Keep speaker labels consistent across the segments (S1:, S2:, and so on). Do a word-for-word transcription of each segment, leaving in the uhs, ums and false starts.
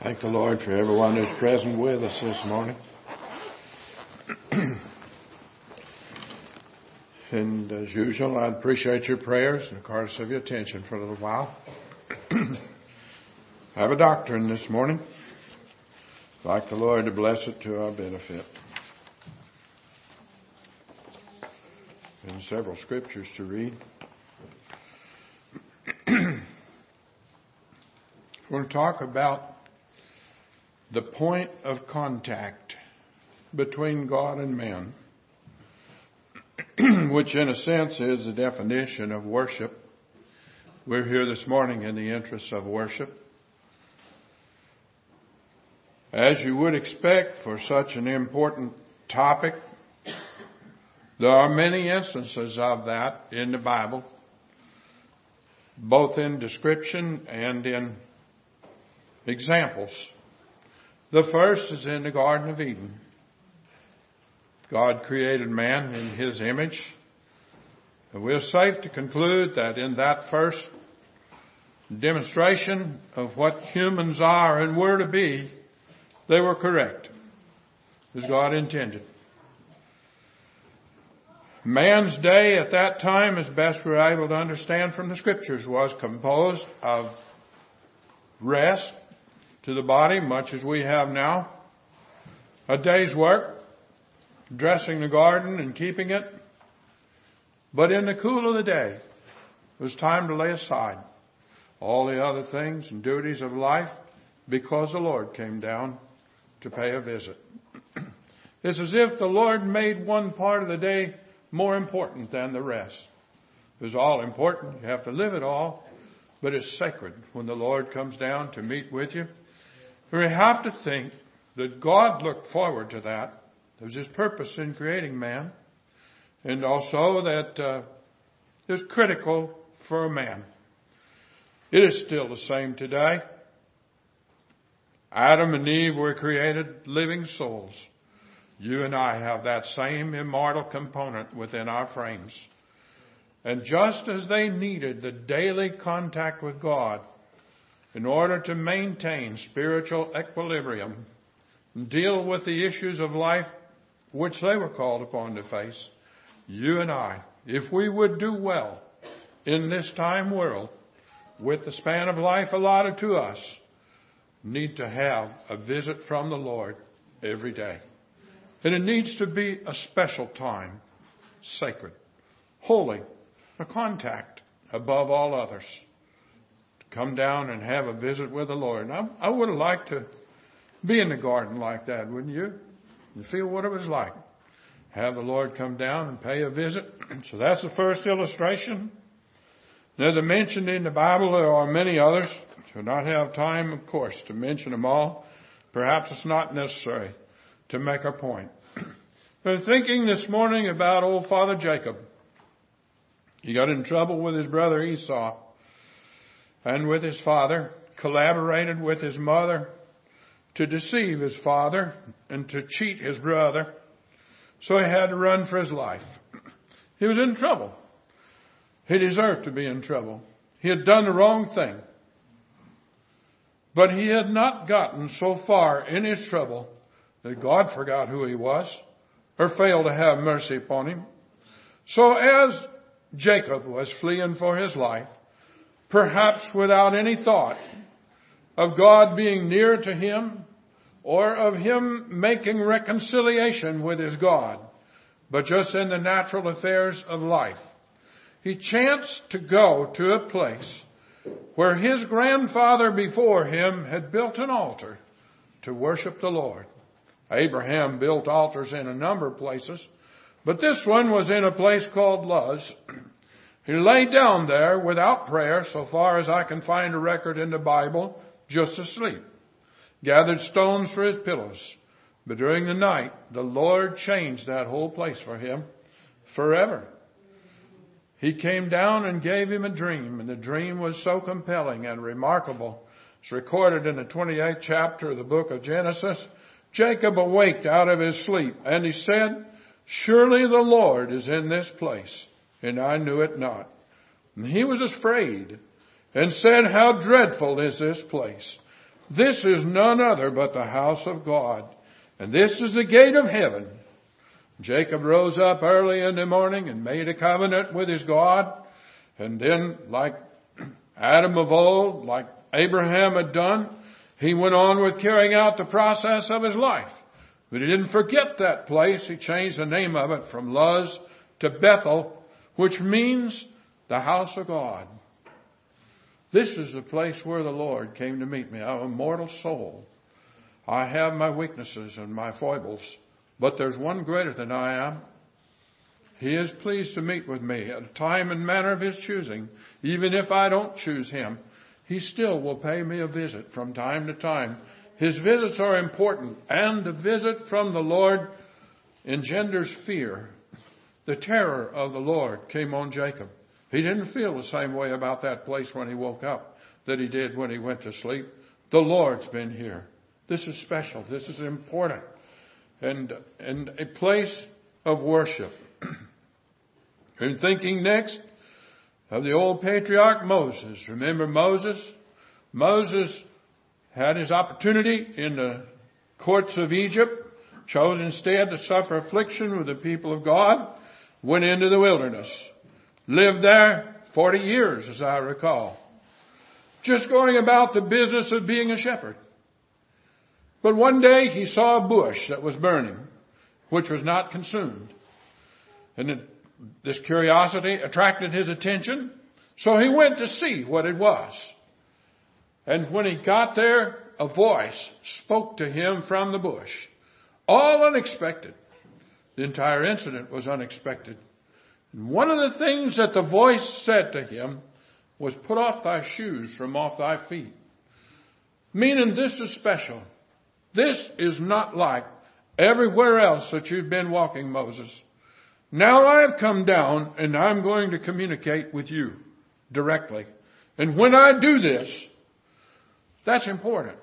S1: Thank the Lord for everyone who's present with us this morning. And as usual, I appreciate your prayers and of course of your attention for a little while. I have a doctrine this morning. I'd like the Lord to bless it to our benefit. And several scriptures to read. We're going to talk about the point of contact between God and man, which in a sense is the definition of worship. We're here this morning in the interests of worship. As you would expect for such an important topic, there are many instances of that in the Bible, both in description and in examples. The first is in the Garden of Eden. God created man in His image. And we're safe to conclude that in that first demonstration of what humans are and were to be, they were correct, as God intended. Man's day at that time, as best we're able to understand from the Scriptures, was composed of rest to the body, much as we have now, a day's work, dressing the garden and keeping it. But in the cool of the day, it was time to lay aside all the other things and duties of life because the Lord came down to pay a visit. It's as if the Lord made one part of the day more important than the rest. It was all important. You have to live it all. But it's sacred when the Lord comes down to meet with you. We have to think that God looked forward to that. There was His purpose in creating man. And also that uh, it was critical for a man. It is still the same today. Adam and Eve were created living souls. You and I have that same immortal component within our frames. And just as they needed the daily contact with God in order to maintain spiritual equilibrium and deal with the issues of life which they were called upon to face, you and I, if we would do well in this time world with the span of life allotted to us, need to have a visit from the Lord every day. And it needs to be a special time, sacred, holy, a contact above all others. To come down and have a visit with the Lord. And I, I would have liked to be in the garden like that, wouldn't you? And feel what it was like. Have the Lord come down and pay a visit. So that's the first illustration. And as I mentioned in the Bible, there are many others. Do not have time, of course, to mention them all. Perhaps it's not necessary to make our point. But thinking this morning about old Father Jacob. He got in trouble with his brother Esau and with his father, collaborated with his mother to deceive his father and to cheat his brother. So he had to run for his life. He was in trouble. He deserved to be in trouble. He had done the wrong thing. But he had not gotten so far in his trouble that God forgot who he was or failed to have mercy upon him. So as Jacob was fleeing for his life, perhaps without any thought of God being near to him or of him making reconciliation with his God, but just in the natural affairs of life, he chanced to go to a place where his grandfather before him had built an altar to worship the Lord. Abraham built altars in a number of places, but this one was in a place called Luz. He lay down there without prayer, so far as I can find a record in the Bible, just asleep. Gathered stones for his pillows. But during the night, the Lord changed that whole place for him forever. He came down and gave him a dream, and the dream was so compelling and remarkable. It's recorded in the twenty-eighth chapter of the book of Genesis. Jacob awaked out of his sleep, and he said, "Surely the Lord is in this place, and I knew it not." And he was afraid and said, "How dreadful is this place!" This is none other but the house of God, and this is the gate of heaven. Jacob rose up early in the morning and made a covenant with his God. And then, like Adam of old, like Abraham had done, he went on with carrying out the process of his life. But he didn't forget that place. He changed the name of it from Luz to Bethel, which means the house of God. This is the place where the Lord came to meet me. I'm a mortal soul. I have my weaknesses and my foibles, but there's one greater than I am. He is pleased to meet with me at a time and manner of his choosing. Even if I don't choose him, he still will pay me a visit from time to time. His visits are important, and the visit from the Lord engenders fear. The terror of the Lord came on Jacob. He didn't feel the same way about that place when he woke up that he did when he went to sleep. The Lord's been here. This is special. This is important. And, and a place of worship. I'm thinking next of the old patriarch Moses. Remember Moses? Moses had his opportunity in the courts of Egypt, chose instead to suffer affliction with the people of God, went into the wilderness, lived there forty years, as I recall, just going about the business of being a shepherd. But one day he saw a bush that was burning, which was not consumed. And it, this curiosity attracted his attention, so he went to see what it was. And when he got there, a voice spoke to him from the bush. All unexpected. The entire incident was unexpected. And one of the things that the voice said to him was, "Put off thy shoes from off thy feet." Meaning this is special. This is not like everywhere else that you've been walking, Moses. Now I have come down and I'm going to communicate with you directly. And when I do this, that's important.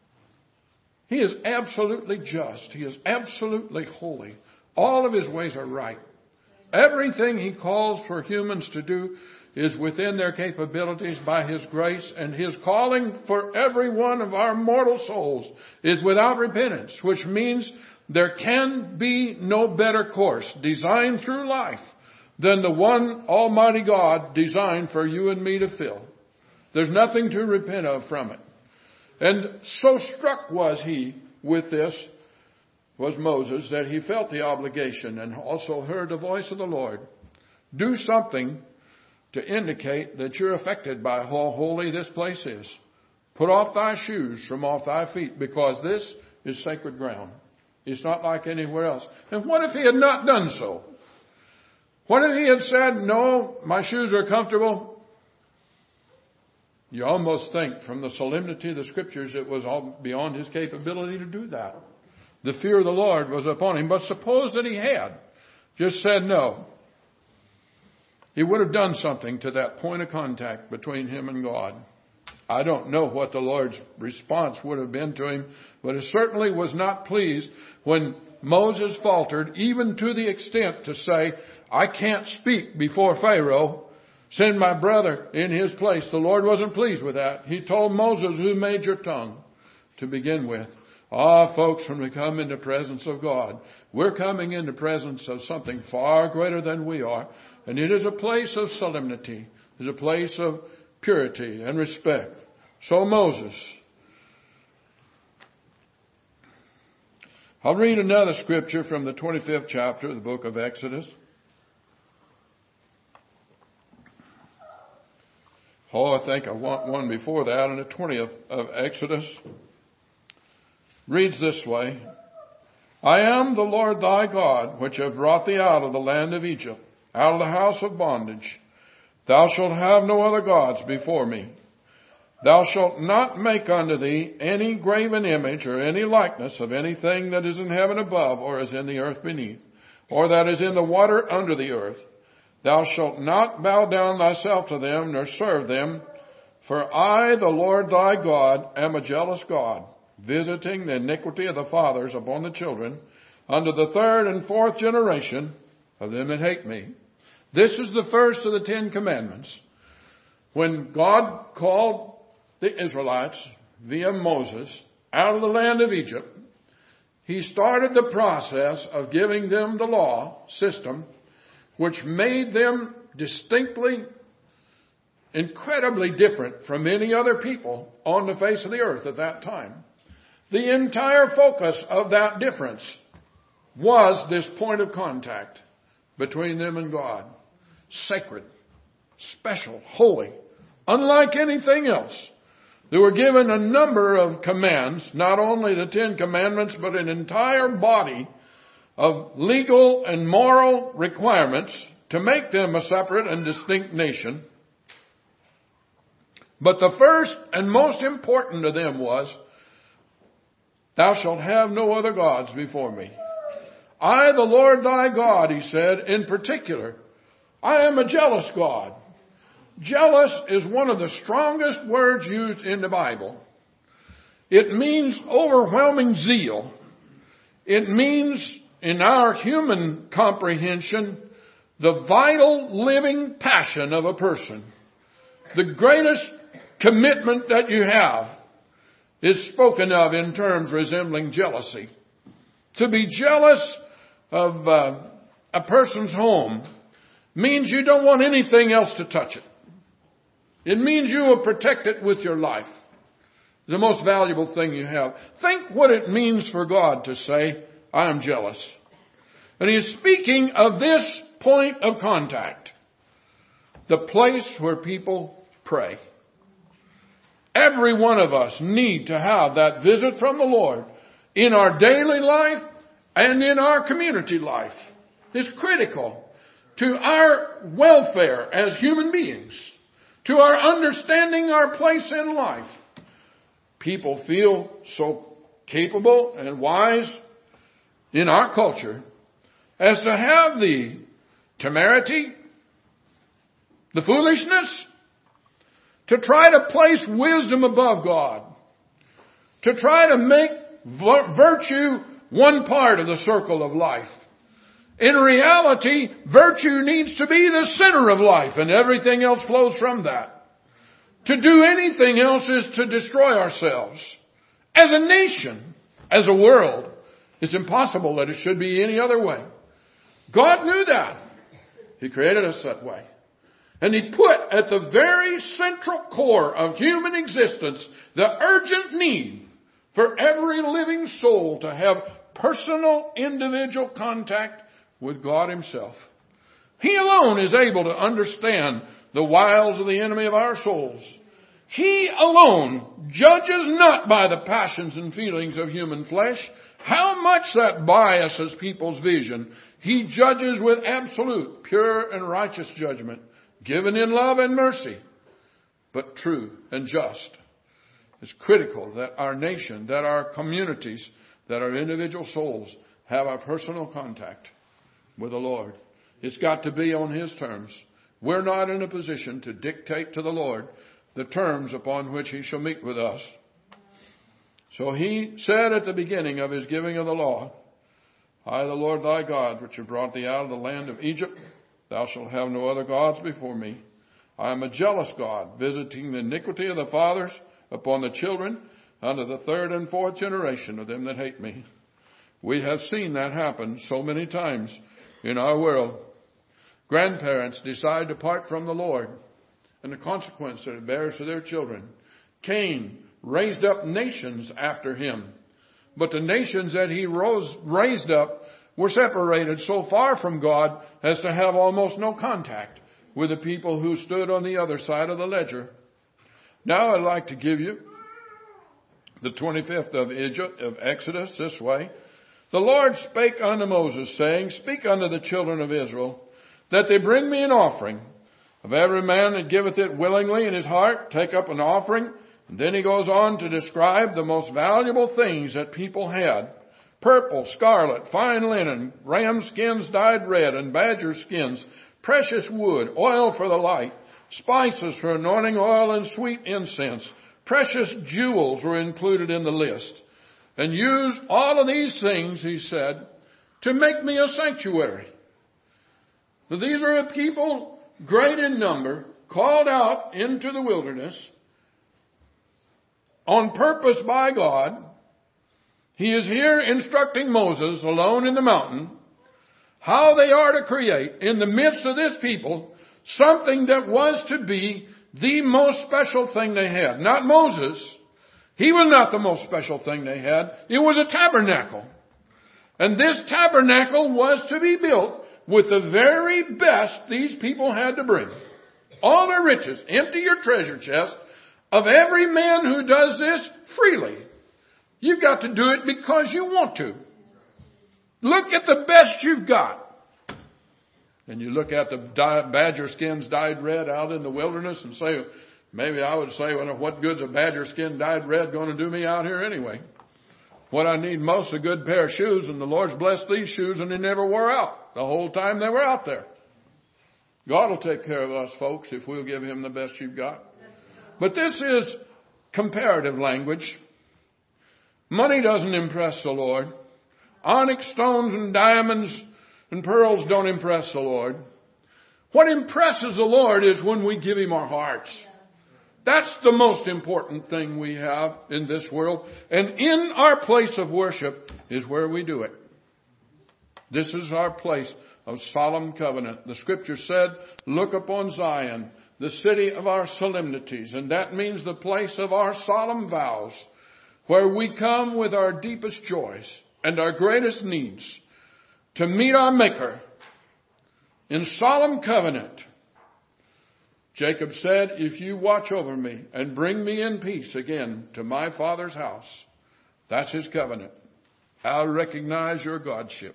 S1: He is absolutely just. He is absolutely holy. All of his ways are right. Everything he calls for humans to do is within their capabilities by his grace, and his calling for every one of our mortal souls is without repentance, which means there can be no better course designed through life than the one Almighty God designed for you and me to fill. There's nothing to repent of from it. And so struck was he with this, was Moses, that he felt the obligation and also heard the voice of the Lord. Do something to indicate that you're affected by how holy this place is. Put off thy shoes from off thy feet, because this is sacred ground. It's not like anywhere else. And what if he had not done so? What if he had said, "No, my shoes are comfortable"? You almost think from the solemnity of the scriptures it was all beyond his capability to do that. The fear of the Lord was upon him. But suppose that he had just said no. He would have done something to that point of contact between him and God. I don't know what the Lord's response would have been to him, but it certainly was not pleased when Moses faltered, even to the extent to say, "I can't speak before Pharaoh. Send my brother in his place." The Lord wasn't pleased with that. He told Moses, "Who made your tongue?" to begin with. Ah, folks, when we come into the presence of God, we're coming into the presence of something far greater than we are. And it is a place of solemnity. It's a place of purity and respect. So Moses. I'll read another scripture from the twenty-fifth chapter of the book of Exodus. Oh, I think I want one before that, in the twentieth of Exodus. Reads this way. "I am the Lord thy God, which have brought thee out of the land of Egypt, out of the house of bondage. Thou shalt have no other gods before me. Thou shalt not make unto thee any graven image or any likeness of anything that is in heaven above, or is in the earth beneath, or that is in the water under the earth. Thou shalt not bow down thyself to them, nor serve them. For I, the Lord thy God, am a jealous God, visiting the iniquity of the fathers upon the children, unto the third and fourth generation of them that hate me." This is the first of the Ten Commandments. When God called the Israelites via Moses out of the land of Egypt, he started the process of giving them the law system, which made them distinctly, incredibly different from any other people on the face of the earth at that time. The entire focus of that difference was this point of contact between them and God. Sacred, special, holy, unlike anything else. They were given a number of commands, not only the Ten Commandments, but an entire body of legal and moral requirements to make them a separate and distinct nation. But the first and most important of them was, thou shalt have no other gods before me. I, the Lord thy God, he said, in particular, I am a jealous God. Jealous is one of the strongest words used in the Bible. It means overwhelming zeal. It means, in our human comprehension, the vital living passion of a person. The greatest commitment that you have is spoken of in terms resembling jealousy. To be jealous of uh, a person's home means you don't want anything else to touch it. It means you will protect it with your life. The most valuable thing you have. Think what it means for God to say, I am jealous. And he is speaking of this point of contact. The place where people pray. Every one of us need to have that visit from the Lord in our daily life and in our community life. It's critical to our welfare as human beings, to our understanding our place in life. People feel so capable and wise in our culture as to have the temerity, the foolishness, to try to place wisdom above God, to try to make virtue one part of the circle of life. In reality, virtue needs to be the center of life, and everything else flows from that. To do anything else is to destroy ourselves. As a nation, as a world, it's impossible that it should be any other way. God knew that. He created us that way. And He put at the very central core of human existence the urgent need for every living soul to have personal, individual contact with God Himself. He alone is able to understand the wiles of the enemy of our souls. He alone judges not by the passions and feelings of human flesh, how much that biases people's vision. He judges with absolute, pure, and righteous judgment, given in love and mercy, but true and just. It's critical that our nation, that our communities, that our individual souls have a personal contact with the Lord. It's got to be on His terms. We're not in a position to dictate to the Lord the terms upon which He shall meet with us. So He said at the beginning of His giving of the law, I, the Lord thy God, which have brought thee out of the land of Egypt, thou shalt have no other gods before me. I am a jealous God, visiting the iniquity of the fathers upon the children unto the third and fourth generation of them that hate me. We have seen that happen so many times in our world. Grandparents decide to part from the Lord, and the consequence that it bears to their children. Cain raised up nations after him, but the nations that he rose, raised up were separated so far from God as to have almost no contact with the people who stood on the other side of the ledger. Now I'd like to give you the twenty-fifth of Exodus this way. The Lord spake unto Moses, saying, Speak unto the children of Israel, that they bring me an offering. Of every man that giveth it willingly in his heart, take up an offering. And then he goes on to describe the most valuable things that people had. Purple, scarlet, fine linen, ram skins dyed red, and badger skins, precious wood, oil for the light, spices for anointing oil, and sweet incense. Precious jewels were included in the list. And use all of these things, he said, to make me a sanctuary. So these are a people great in number, called out into the wilderness on purpose by God. He is here instructing Moses alone in the mountain how they are to create in the midst of this people something that was to be the most special thing they had. Not Moses. He was not the most special thing they had. It was a tabernacle. And this tabernacle was to be built with the very best these people had to bring. All their riches. Empty your treasure chest of every man who does this freely. You've got to do it because you want to. Look at the best you've got. And you look at the badger skins dyed red out in the wilderness and say, maybe I would say, well, what good's a badger skin dyed red going to do me out here anyway? What I need most is a good pair of shoes, and the Lord's blessed these shoes and they never wore out the whole time they were out there. God will take care of us, folks, if we'll give Him the best you've got. But this is comparative language. Money doesn't impress the Lord. Onyx stones and diamonds and pearls don't impress the Lord. What impresses the Lord is when we give Him our hearts. That's the most important thing we have in this world. And in our place of worship is where we do it. This is our place of solemn covenant. The scripture said, look upon Zion, the city of our solemnities. And that means the place of our solemn vows, where we come with our deepest joys and our greatest needs to meet our Maker in solemn covenant. Jacob said, if you watch over me and bring me in peace again to my father's house, that's his covenant. I'll recognize your Godship.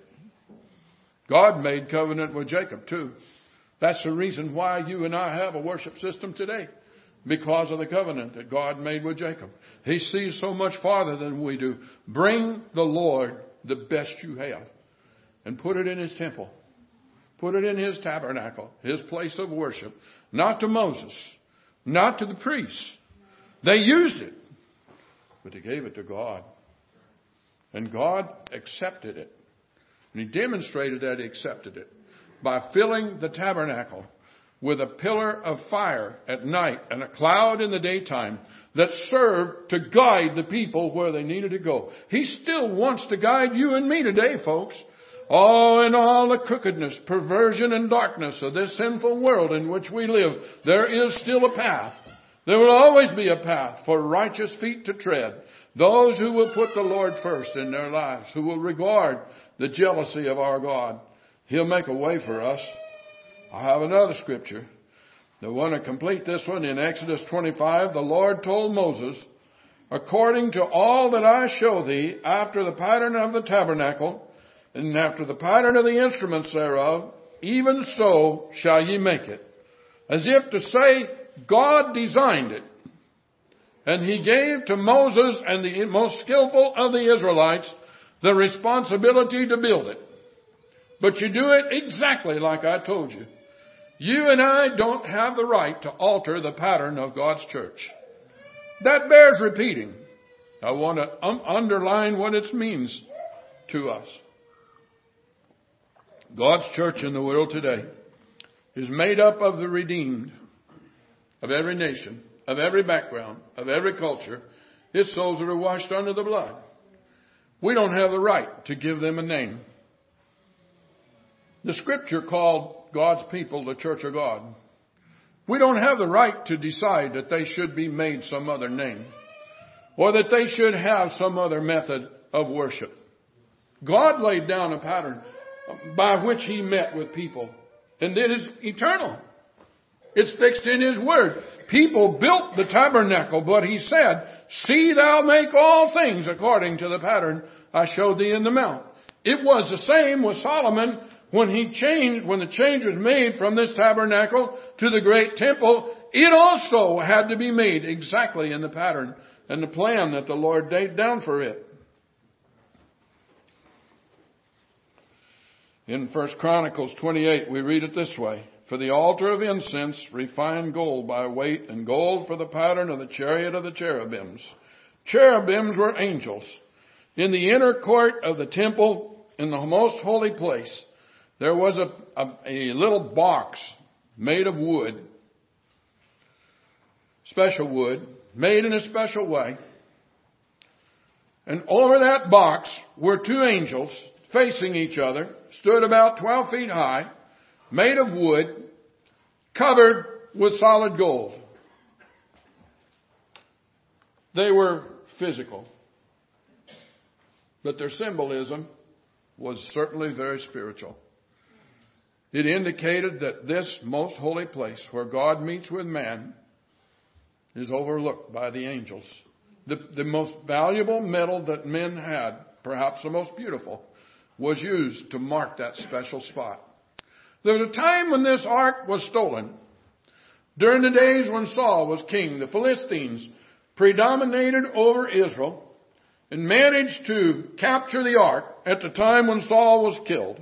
S1: God made covenant with Jacob too. That's the reason why you and I have a worship system today. Because of the covenant that God made with Jacob. He sees so much farther than we do. Bring the Lord the best you have and put it in His temple. Put it in His tabernacle, His place of worship. Not to Moses, not to the priests. They used it, but they gave it to God. And God accepted it. And He demonstrated that He accepted it by filling the tabernacle with a pillar of fire at night and a cloud in the daytime that served to guide the people where they needed to go. He still wants to guide you and me today, folks. Oh, in all the crookedness, perversion, and darkness of this sinful world in which we live, there is still a path. There will always be a path for righteous feet to tread. Those who will put the Lord first in their lives, who will regard the jealousy of our God. He'll make a way for us. I have another scripture. The one to complete this one in Exodus twenty-five, the Lord told Moses, according to all that I show thee after the pattern of the tabernacle, and after the pattern of the instruments thereof, even so shall ye make it. As if to say, God designed it. And He gave to Moses and the most skillful of the Israelites the responsibility to build it. But you do it exactly like I told you. You and I don't have the right to alter the pattern of God's church. That bears repeating. I want to um, underline what it means to us. God's church in the world today is made up of the redeemed of every nation, of every background, of every culture. It's souls that are washed under the blood. We don't have the right to give them a name. The scripture called God's people the church of God. We don't have the right to decide that they should be made some other name or that they should have some other method of worship. God laid down a pattern by which He met with people, and it is eternal. It's fixed in His word. People built the tabernacle, but He said, see thou make all things according to the pattern I showed thee in the mount. It was the same with Solomon when he changed, when the change was made from this tabernacle to the great temple. It also had to be made exactly in the pattern and the plan that the Lord laid down for it. In First Chronicles twenty-eight, we read it this way. For the altar of incense, refined gold by weight, and gold for the pattern of the chariot of the cherubims. Cherubims were angels. In the inner court of the temple, in the most holy place, there was a, a, a little box made of wood, special wood, made in a special way. And over that box were two angels facing each other, stood about twelve feet high, made of wood, covered with solid gold. They were physical, but their symbolism was certainly very spiritual. It indicated that this most holy place where God meets with man is overlooked by the angels. The, the most valuable metal that men had, perhaps the most beautiful, was used to mark that special spot. There was a time when this ark was stolen. During the days when Saul was king, the Philistines predominated over Israel and managed to capture the ark at the time when Saul was killed.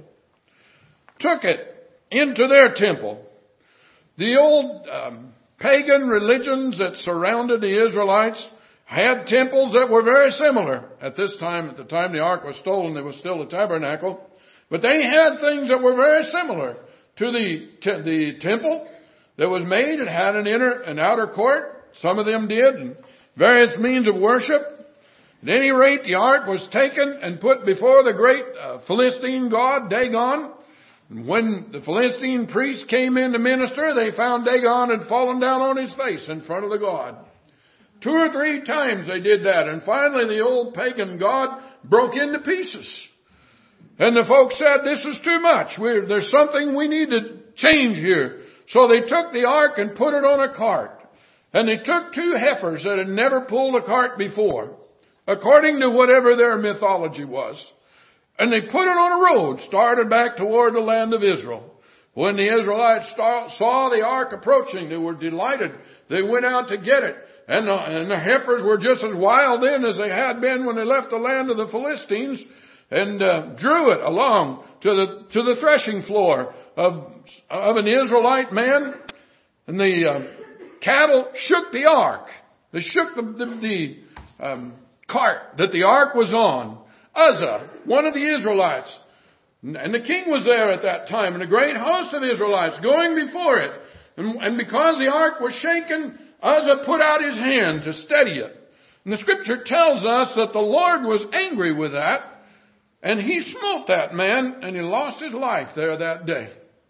S1: Took it into their temple. The old um, pagan religions that surrounded the Israelites had temples that were very similar. At this time, at the time the ark was stolen, there was still a tabernacle. But they had things that were very similar to the, to the temple that was made. It had an inner and outer court. Some of them did, and various means of worship. At any rate, the ark was taken and put before the great uh, Philistine god, Dagon. And when the Philistine priests came in to minister, they found Dagon had fallen down on his face in front of the god. Two or three times they did that, and finally the old pagan god broke into pieces. And the folks said, this is too much. We're, there's something we need to change here. So they took the ark and put it on a cart. And they took two heifers that had never pulled a cart before, according to whatever their mythology was. And they put it on a road, started back toward the land of Israel. When the Israelites saw the ark approaching, they were delighted. They went out to get it. And the, and the heifers were just as wild then as they had been when they left the land of the Philistines, and uh, drew it along to the to the threshing floor of of an Israelite man. And the uh, cattle shook the ark. They shook the the, the um, cart that the ark was on. Uzzah, one of the Israelites, and the king was there at that time, and a great host of Israelites going before it. And, and because the ark was shaken, Uzzah put out his hand to steady it. And the scripture tells us that the Lord was angry with that, and he smote that man, and he lost his life there that day.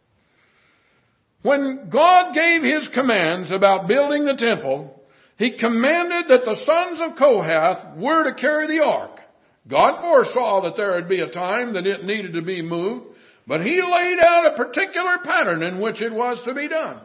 S1: When God gave his commands about building the temple, he commanded that the sons of Kohath were to carry the ark. God foresaw that there would be a time that it needed to be moved, but he laid out a particular pattern in which it was to be done.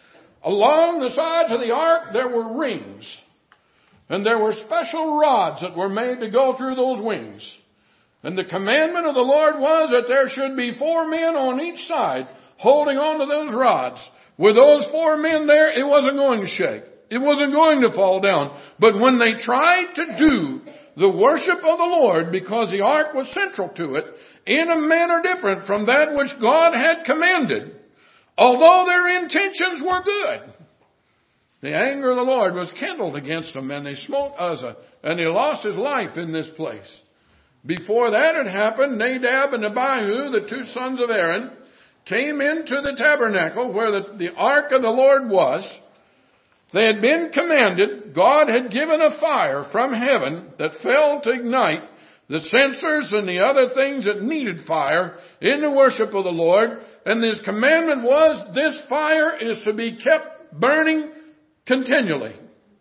S1: Along the sides of the ark there were rings, and there were special rods that were made to go through those wings. And the commandment of the Lord was that there should be four men on each side holding on to those rods. With those four men there, it wasn't going to shake. It wasn't going to fall down. But when they tried to do the worship of the Lord, because the ark was central to it, in a manner different from that which God had commanded, although their intentions were good, the anger of the Lord was kindled against them, and they smote Uzzah, and he lost his life in this place. Before that had happened, Nadab and Abihu, the two sons of Aaron, came into the tabernacle where the, the ark of the Lord was. They had been commanded, God had given a fire from heaven that fell to ignite the censers and the other things that needed fire in the worship of the Lord. And this commandment was, this fire is to be kept burning continually.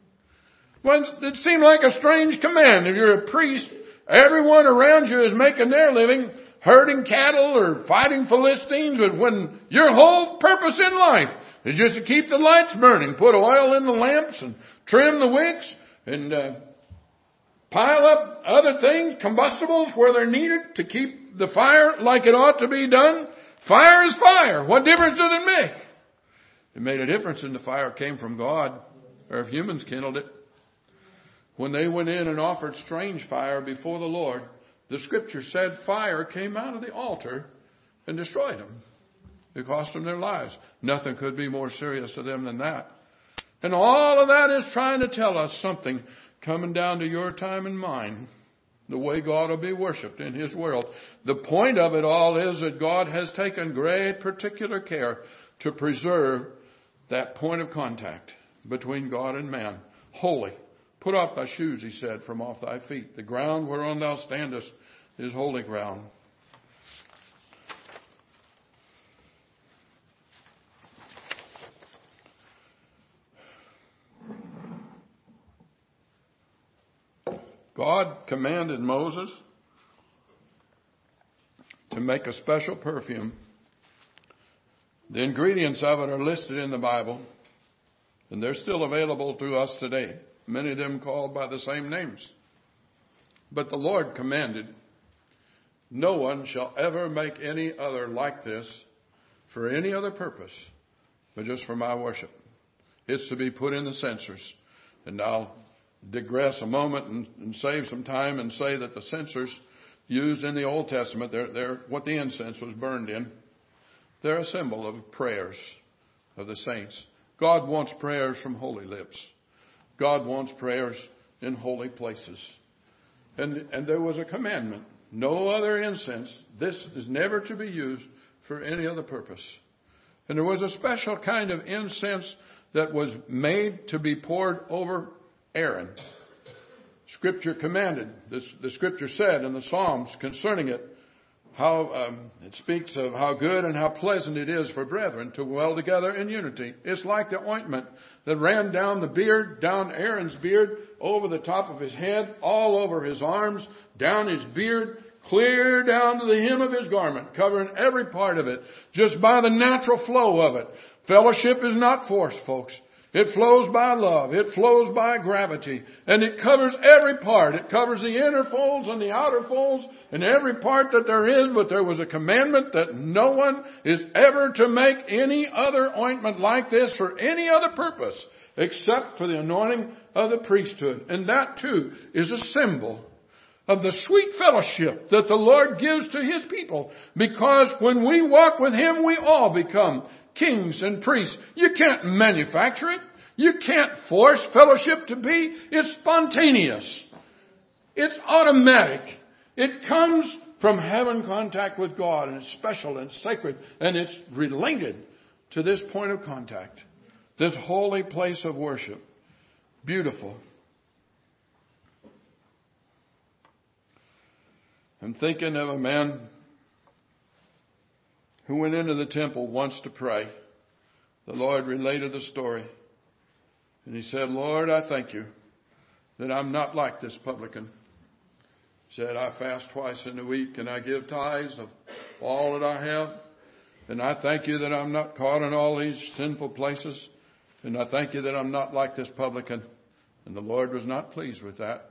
S1: Well, it seemed like a strange command. If you're a priest, everyone around you is making their living herding cattle or fighting Philistines, but when your whole purpose in life is just to keep the lights burning, put oil in the lamps and trim the wicks and uh, pile up other things, combustibles where they're needed to keep the fire like it ought to be done. Fire is fire. What difference does it make? It made a difference if the fire came from God or if humans kindled it. When they went in and offered strange fire before the Lord, the scripture said fire came out of the altar and destroyed them. It cost them their lives. Nothing could be more serious to them than that. And all of that is trying to tell us something coming down to your time and mine, the way God will be worshipped in his world. The point of it all is that God has taken great particular care to preserve that point of contact between God and man. Holy, Put off thy shoes, he said, from off thy feet. The ground whereon thou standest is holy ground. God commanded Moses to make a special perfume. The ingredients of it are listed in the Bible, and they're still available to us today. Many of them called by the same names. But the Lord commanded, no one shall ever make any other like this for any other purpose, but just for my worship. It's to be put in the censers. And I'll digress a moment and, and save some time and say that the censers used in the Old Testament, they're, they're what the incense was burned in. They're a symbol of prayers of the saints. God wants prayers from holy lips. God wants prayers in holy places. And, and there was a commandment. No other incense. This is never to be used for any other purpose. And there was a special kind of incense that was made to be poured over Aaron. Scripture commanded, this, the Scripture said in the Psalms concerning it, how um, it speaks of how good and how pleasant it is for brethren to dwell together in unity. It's like the ointment that ran down the beard, down Aaron's beard, over the top of his head, all over his arms, down his beard, clear down to the hem of his garment, covering every part of it, just by the natural flow of it. Fellowship is not forced, folks. It flows by love. It flows by gravity. And it covers every part. It covers the inner folds and the outer folds and every part that there is. But there was a commandment that no one is ever to make any other ointment like this for any other purpose except for the anointing of the priesthood. And that too is a symbol of the sweet fellowship that the Lord gives to His people. Because when we walk with Him, we all become kings and priests. You can't manufacture it. You can't force fellowship to be. It's spontaneous. It's automatic. It comes from having contact with God, and it's special and sacred, and it's related to this point of contact, this holy place of worship. Beautiful. I'm thinking of a man who went into the temple once to pray. The Lord related the story. And he said, Lord, I thank you that I'm not like this publican. He said, I fast twice in a week and I give tithes of all that I have. And I thank you that I'm not caught in all these sinful places. And I thank you that I'm not like this publican. And the Lord was not pleased with that.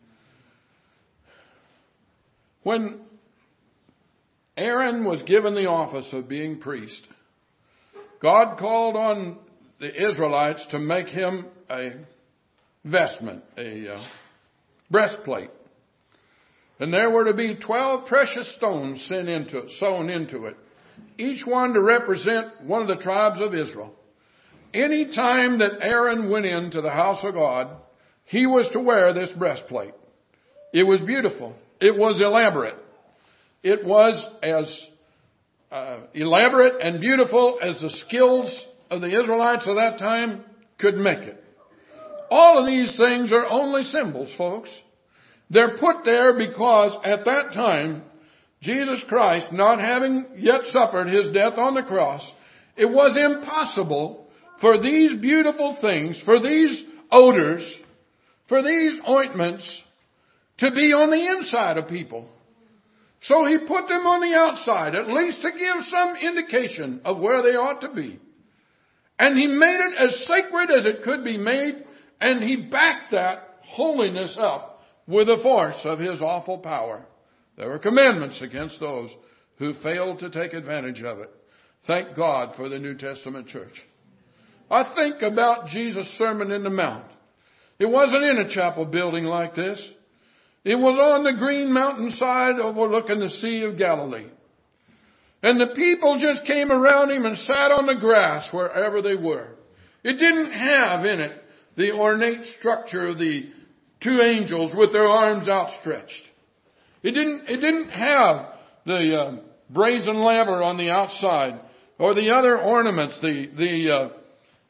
S1: When Aaron was given the office of being priest, God called on the Israelites to make him a vestment, a uh, breastplate. And there were to be twelve precious stones sewn into it, sewn into it, each one to represent one of the tribes of Israel. Any time that Aaron went into the house of God, he was to wear this breastplate. It was beautiful. It was elaborate. It was as uh, elaborate and beautiful as the skills of the Israelites of that time could make it. All of these things are only symbols, folks. They're put there because at that time, Jesus Christ, not having yet suffered His death on the cross, it was impossible for these beautiful things, for these odors, for these ointments to be on the inside of people. So He put them on the outside, at least to give some indication of where they ought to be. And He made it as sacred as it could be made, and He backed that holiness up with the force of His awful power. There were commandments against those who failed to take advantage of it. Thank God for the New Testament church. I think about Jesus' Sermon in the Mount. It wasn't in a chapel building like this. It was on the green mountainside overlooking the Sea of Galilee. And the people just came around Him and sat on the grass wherever they were. It didn't have in it the ornate structure of the two angels with their arms outstretched. It didn't, it didn't have the uh, brazen laver on the outside or the other ornaments, the, the uh,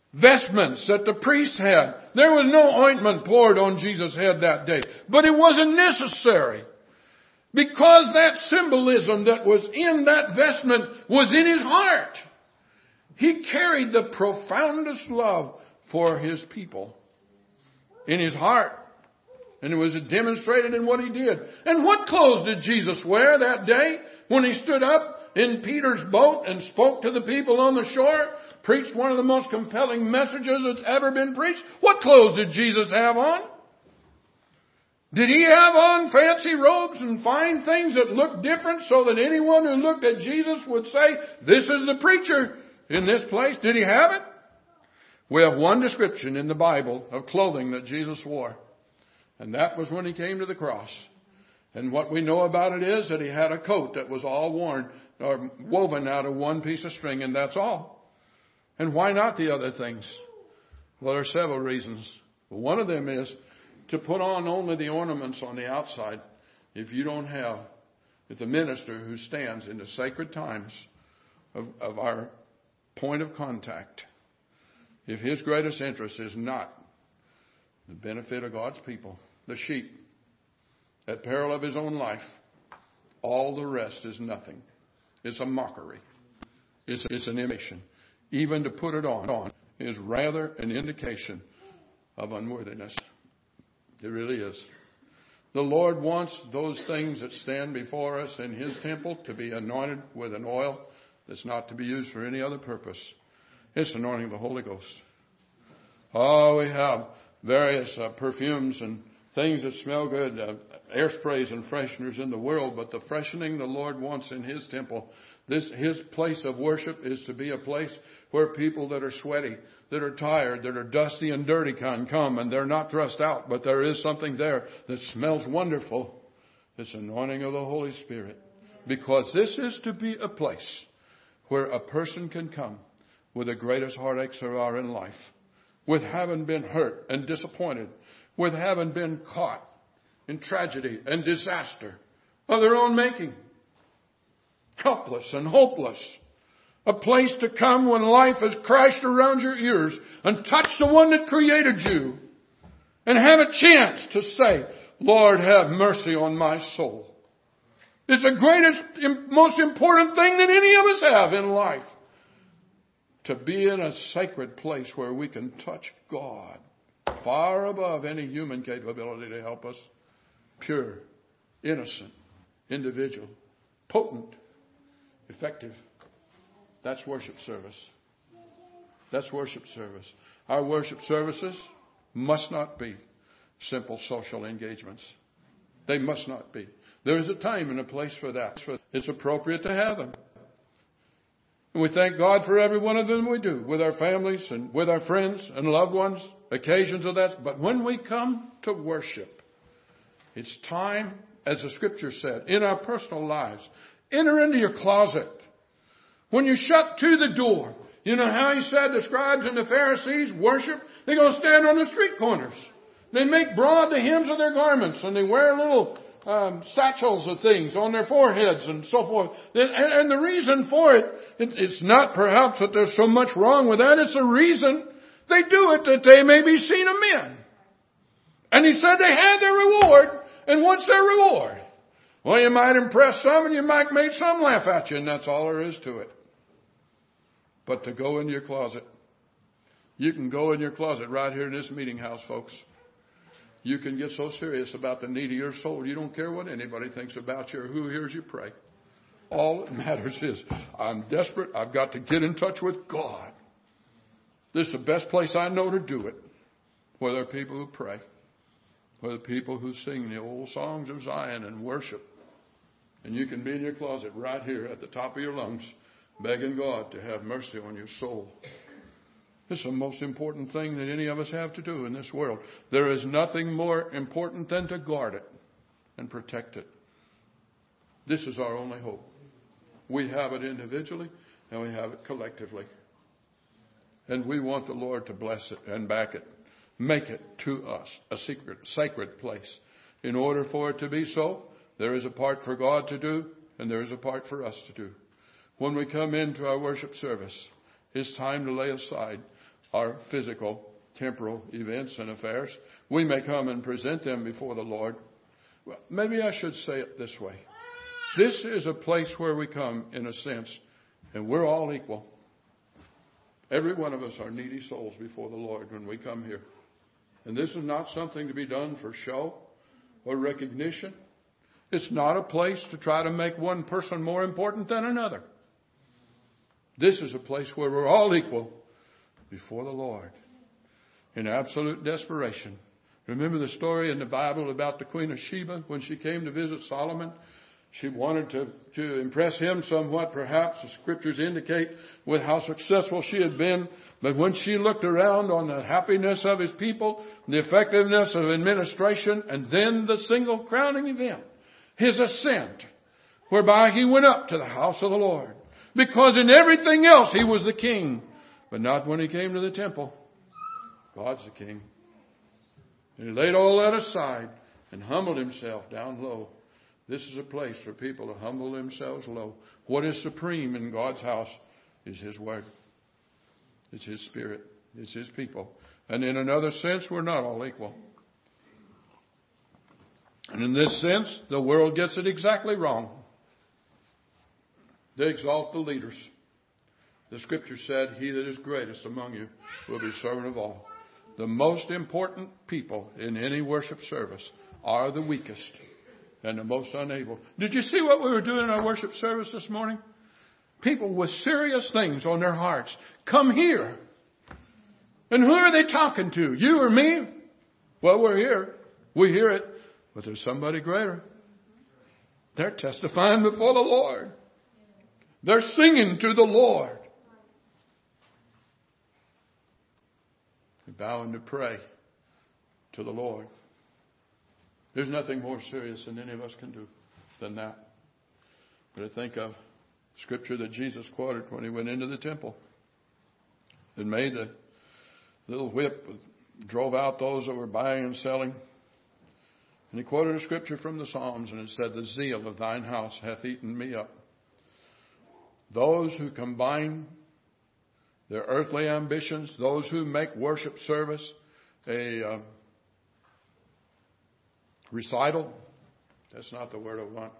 S1: vestments that the priests had. There was no ointment poured on Jesus' head that day. But it wasn't necessary. Because that symbolism that was in that vestment was in his heart. He carried the profoundest love for his people in his heart. And it was demonstrated in what he did. And what clothes did Jesus wear that day when he stood up in Peter's boat and spoke to the people on the shore? Preached one of the most compelling messages that's ever been preached. What clothes did Jesus have on? Did he have on fancy robes and fine things that looked different so that anyone who looked at Jesus would say, this is the preacher in this place? Did he have it? We have one description in the Bible of clothing that Jesus wore. And that was when he came to the cross. And what we know about it is that he had a coat that was all worn or woven out of one piece of string, and that's all. And why not the other things? Well, there are several reasons. One of them is to put on only the ornaments on the outside if you don't have if the minister who stands in the sacred times of, of our point of contact, if his greatest interest is not the benefit of God's people, the sheep, at peril of his own life, all the rest is nothing. It's a mockery. It's, it's an imitation. Even to put it on, on is rather an indication of unworthiness. It really is. The Lord wants those things that stand before us in his temple to be anointed with an oil that's not to be used for any other purpose. It's anointing of the Holy Ghost. Oh, we have various uh, perfumes and things that smell good, uh, air sprays and fresheners in the world, but the freshening the Lord wants in his temple, this, his place of worship is to be a place where people that are sweaty, that are tired, that are dusty and dirty can come, and they're not dressed out, but there is something there that smells wonderful. It's anointing of the Holy Spirit. Because this is to be a place where a person can come with the greatest heartaches there are in life, with having been hurt and disappointed, with having been caught in tragedy and disaster of their own making, helpless and hopeless. A place to come when life has crashed around your ears and touch the one that created you and have a chance to say, Lord, have mercy on my soul. It's the greatest, most important thing that any of us have in life. To be in a sacred place where we can touch God far above any human capability to help us. Pure, innocent, individual, potent, effective. That's worship service. That's worship service. Our worship services must not be simple social engagements. They must not be. There is a time and a place for that. It's appropriate to have them. And we thank God for every one of them we do, with our families and with our friends and loved ones, occasions of that. But when we come to worship, it's time, as the scripture said, in our personal lives, enter into your closet. When you shut to the door, you know how he said the scribes and the Pharisees worship? They go stand on the street corners. They make broad the hems of their garments, and they wear little um, satchels of things on their foreheads and so forth. And, and the reason for it, it, it's not perhaps that there's so much wrong with that. It's a reason they do it that they may be seen of men. And he said they had their reward. And what's their reward? Well, you might impress some and you might make some laugh at you, and that's all there is to it. But to go into your closet, you can go in your closet right here in this meeting house, folks. You can get so serious about the need of your soul. You don't care what anybody thinks about you or who hears you pray. All that matters is, I'm desperate. I've got to get in touch with God. This is the best place I know to do it. Where there are people who pray. Where there are people who sing the old songs of Zion and worship. And you can be in your closet right here at the top of your lungs, begging God to have mercy on your soul. This is the most important thing that any of us have to do in this world. There is nothing more important than to guard it and protect it. This is our only hope. We have it individually and we have it collectively. And we want the Lord to bless it and back it. Make it to us a secret, sacred place. In order for it to be so, there is a part for God to do and there is a part for us to do. When we come into our worship service, it's time to lay aside our physical, temporal events and affairs. We may come and present them before the Lord. Well, maybe I should say it this way. This is a place where we come, in a sense, and we're all equal. Every one of us are needy souls before the Lord when we come here. And this is not something to be done for show or recognition. It's not a place to try to make one person more important than another. This is a place where we're all equal before the Lord in absolute desperation. Remember the story in the Bible about the Queen of Sheba when she came to visit Solomon? She wanted to, to impress him somewhat, perhaps, the scriptures indicate, with how successful she had been. But when she looked around on the happiness of his people, the effectiveness of administration, and then the single crowning event, his ascent, whereby he went up to the house of the Lord. Because in everything else he was the king, but not when he came to the temple. God's the king. And he laid all that aside and humbled himself down low. This is a place for people to humble themselves low. What is supreme in God's house is His Word. It's His Spirit. It's His people. And in another sense, we're not all equal. And in this sense, the world gets it exactly wrong. They exalt the leaders. The Scripture said, "He that is greatest among you will be servant of all." The most important people in any worship service are the weakest and the most unable. Did you see what we were doing in our worship service this morning? People with serious things on their hearts come here. And who are they talking to? You or me? Well, we're here. We hear it. But there's somebody greater. They're testifying before the Lord. They're singing to the Lord. They're bowing to pray to the Lord. There's nothing more serious than any of us can do than that. But I think of scripture that Jesus quoted when he went into the temple and made the little whip, drove out those that were buying and selling. And he quoted a scripture from the Psalms, and it said, "The zeal of thine house hath eaten me up." Those who combine their earthly ambitions, those who make worship service a uh, recital, that's not the word I want.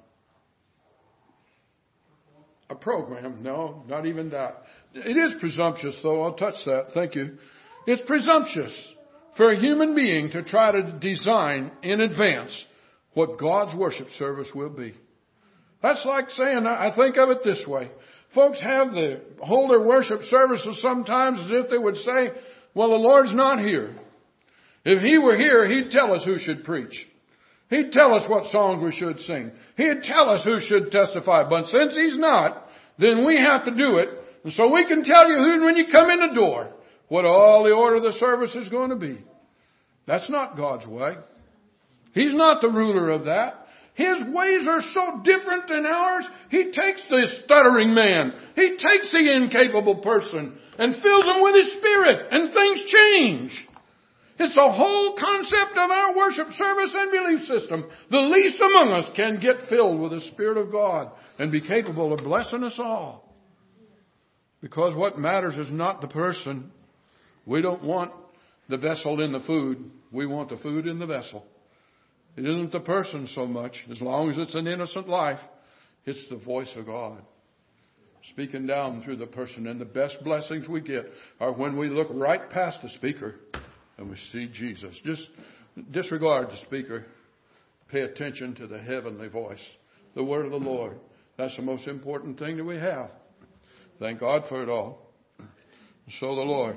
S1: A program, no, not even that. It is presumptuous, though. I'll touch that. Thank you. It's presumptuous for a human being to try to design in advance what God's worship service will be. That's like saying, I think of it this way. Folks have the, hold their worship services sometimes as if they would say, well, the Lord's not here. If He were here, He'd tell us who should preach. He'd tell us what songs we should sing. He'd tell us who should testify. But since He's not, then we have to do it. And so we can tell you who, when you come in the door, what all the order of the service is going to be. That's not God's way. He's not the ruler of that. His ways are so different than ours. He takes the stuttering man. He takes the incapable person and fills them with His Spirit, and things change. It's the whole concept of our worship service and belief system. The least among us can get filled with the Spirit of God and be capable of blessing us all. Because what matters is not the person. We don't want the vessel in the food. We want the food in the vessel. It isn't the person so much. As long as it's an innocent life, it's the voice of God speaking down through the person. And the best blessings we get are when we look right past the speaker and we see Jesus. Just disregard the speaker. Pay attention to the heavenly voice, the word of the Lord. That's the most important thing that we have. Thank God for it all. So the Lord.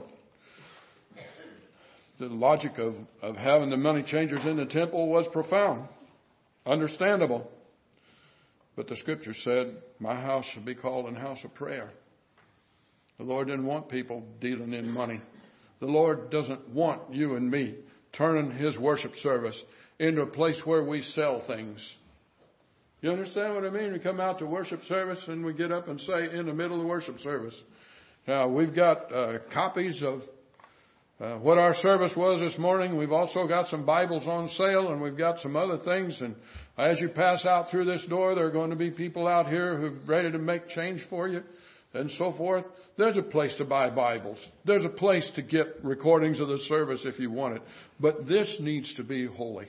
S1: The logic of, of having the money changers in the temple was profound, understandable. But the Scripture said, my house shall be called an house of prayer. The Lord didn't want people dealing in money. The Lord doesn't want you and me turning His worship service into a place where we sell things. You understand what I mean? We come out to worship service and we get up and say in the middle of the worship service. Now, we've got uh, copies of Uh, what our service was this morning. We've also got some Bibles on sale, and we've got some other things. And as you pass out through this door, there are going to be people out here who are ready to make change for you. and so forth. There's a place to buy Bibles. There's a place to get recordings of the service if you want it. But this needs to be holy.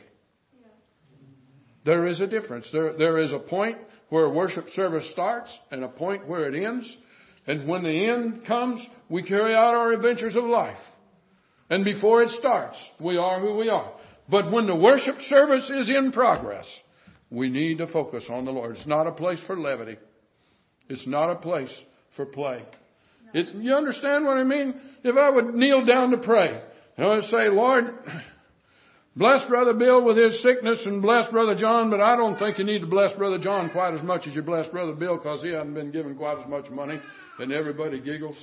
S1: There is a difference. There, there is a point where a worship service starts and a point where it ends. And when the end comes, we carry out our adventures of life. And before it starts, we are who we are. But when the worship service is in progress, we need to focus on the Lord. It's not a place for levity. It's not a place for play. It, you understand what I mean? If I would kneel down to pray, and I would say, Lord, bless Brother Bill with his sickness and bless Brother John, but I don't think you need to bless Brother John quite as much as you bless Brother Bill because he hasn't been given quite as much money, and everybody giggles.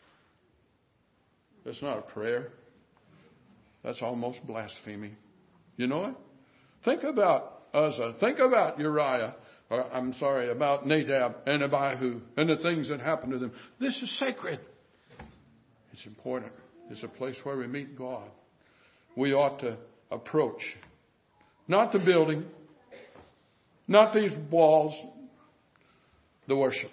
S1: That's not a prayer. That's almost blasphemy. You know it? Think about Uzzah. Think about Uriah. Or, I'm sorry, about Nadab and Abihu and the things that happened to them. This is sacred. It's important. It's a place where we meet God. We ought to approach not the building, not these walls, the worship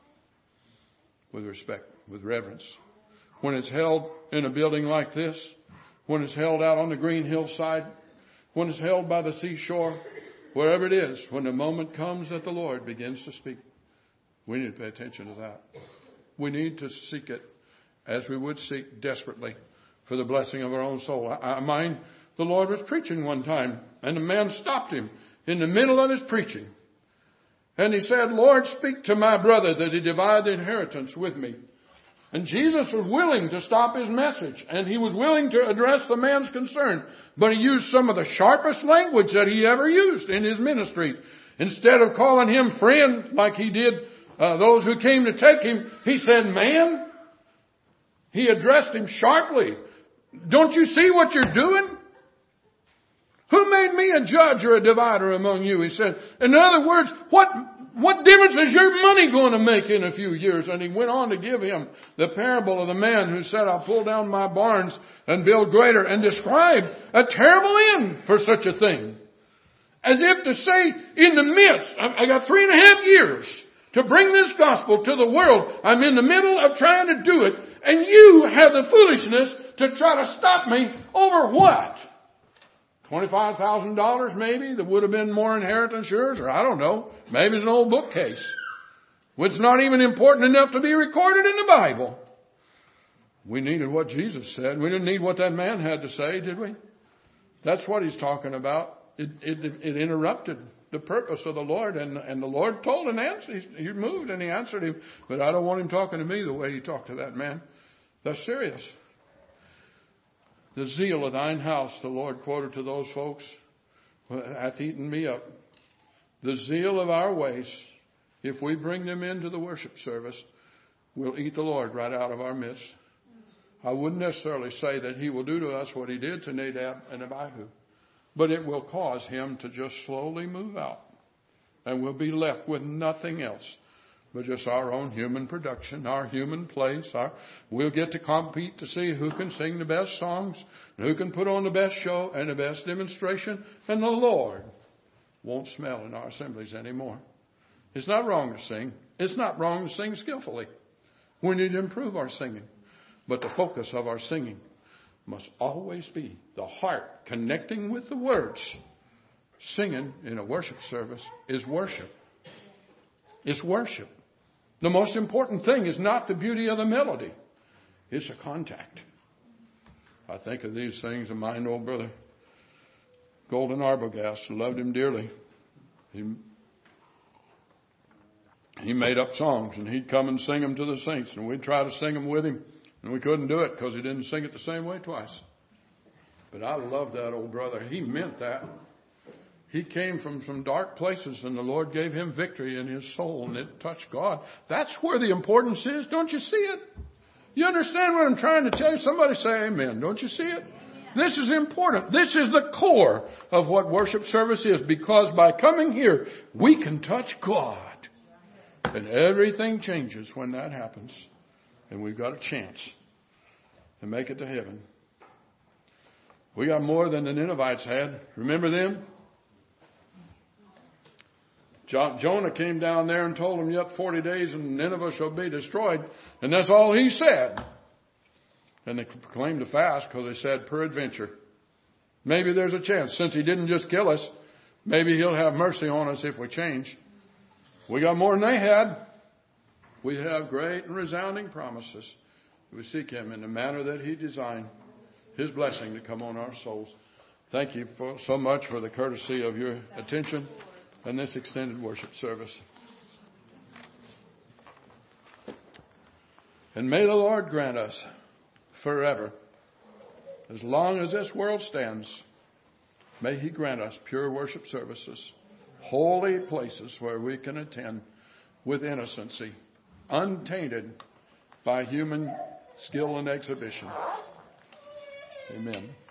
S1: with respect, with reverence. When it's held in a building like this, when it's held out on the green hillside, when it's held by the seashore, wherever it is, when the moment comes that the Lord begins to speak, we need to pay attention to that. We need to seek it as we would seek desperately for the blessing of our own soul. I, I mind the Lord was preaching one time, and a man stopped him in the middle of his preaching. And he said, Lord, speak to my brother that he divide the inheritance with me. And Jesus was willing to stop his message, and he was willing to address the man's concern. But he used some of the sharpest language that he ever used in his ministry. Instead of calling him friend like he did uh, those who came to take him, he said, man. He addressed him sharply. Don't you see what you're doing? Who made me a judge or a divider among you? He said. In other words, what What difference is your money going to make in a few years? And he went on to give him the parable of the man who said, I'll pull down my barns and build greater, and describe a terrible end for such a thing. As if to say, in the midst, I got three and a half years to bring this gospel to the world. I'm in the middle of trying to do it, and you have the foolishness to try to stop me over what? twenty-five thousand dollars maybe that would have been more inheritance yours, or I don't know. Maybe it's an old bookcase. It's not even important enough to be recorded in the Bible. We needed what Jesus said. We didn't need what that man had to say, did we? That's what he's talking about. It, it, it interrupted the purpose of the Lord, and, and the Lord told an answer. He, he moved and he answered him. But I don't want him talking to me the way he talked to that man. That's serious. The zeal of thine house, the Lord quoted to those folks, hath eaten me up. The zeal of our ways, if we bring them into the worship service, will eat the Lord right out of our midst. I wouldn't necessarily say that he will do to us what he did to Nadab and Abihu, but it will cause him to just slowly move out, and we'll be left with nothing else but just our own human production, our human place. Our, we'll get to compete to see who can sing the best songs, and who can put on the best show and the best demonstration. And the Lord won't smell in our assemblies anymore. It's not wrong to sing. It's not wrong to sing skillfully. We need to improve our singing. But the focus of our singing must always be the heart connecting with the words. Singing in a worship service is worship. It's worship. The most important thing is not the beauty of the melody. It's a contact. I think of these things of mine old brother, Golden Arbogast, loved him dearly. He, he made up songs, and he'd come and sing them to the saints, and we'd try to sing them with him, and we couldn't do it because he didn't sing it the same way twice. But I loved that old brother. He meant that. He came from some dark places, and the Lord gave him victory in his soul, and it touched God. That's where the importance is. Don't you see it? You understand what I'm trying to tell you? Somebody say amen. Don't you see it? Amen. This is important. This is the core of what worship service is, because by coming here, we can touch God. And everything changes when that happens. And we've got a chance to make it to heaven. We got more than the Ninevites had. Remember them?
S2: Jo- Jonah came down there and told them, yet forty days and Nineveh shall be destroyed. And that's all he said. And they proclaimed a fast because they said, peradventure, maybe there's a chance. Since he didn't just kill us, maybe he'll have mercy on us if we change. We got more than they had. We have great and resounding promises. We seek him in the manner that he designed. His blessing to come on our souls. Thank you for, so much for the courtesy of your attention and this extended worship service. And may the Lord grant us forever, as long as this world stands, may he grant us pure worship services, holy places where we can attend with innocency, untainted by human skill and exhibition. Amen.